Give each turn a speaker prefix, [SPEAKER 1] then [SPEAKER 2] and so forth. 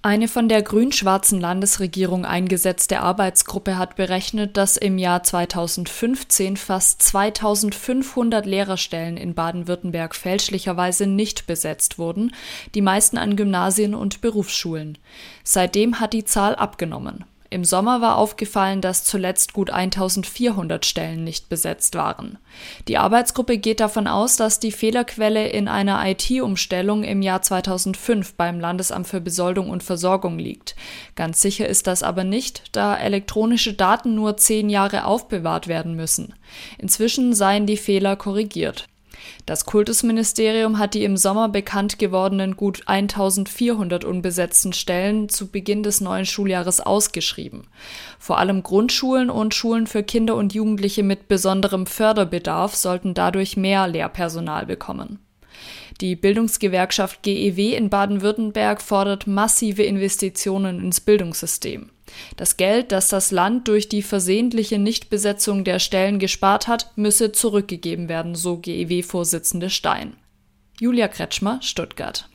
[SPEAKER 1] Eine von der grün-schwarzen Landesregierung eingesetzte Arbeitsgruppe hat berechnet, dass im Jahr 2015 fast 2500 Lehrerstellen in Baden-Württemberg fälschlicherweise nicht besetzt wurden, die meisten an Gymnasien und Berufsschulen. Seitdem hat die Zahl abgenommen. Im Sommer war aufgefallen, dass zuletzt gut 1400 Stellen nicht besetzt waren. Die Arbeitsgruppe geht davon aus, dass die Fehlerquelle in einer IT-Umstellung im Jahr 2005 beim Landesamt für Besoldung und Versorgung liegt. Ganz sicher ist das aber nicht, da elektronische Daten nur 10 Jahre aufbewahrt werden müssen. Inzwischen seien die Fehler korrigiert. Das Kultusministerium hat die im Sommer bekannt gewordenen gut 1400 unbesetzten Stellen zu Beginn des neuen Schuljahres ausgeschrieben. Vor allem Grundschulen und Schulen für Kinder und Jugendliche mit besonderem Förderbedarf sollten dadurch mehr Lehrpersonal bekommen. Die Bildungsgewerkschaft GEW in Baden-Württemberg fordert massive Investitionen ins Bildungssystem. Das Geld, das das Land durch die versehentliche Nichtbesetzung der Stellen gespart hat, müsse zurückgegeben werden, so GEW-Vorsitzende Stein. Julia Kretschmer, Stuttgart.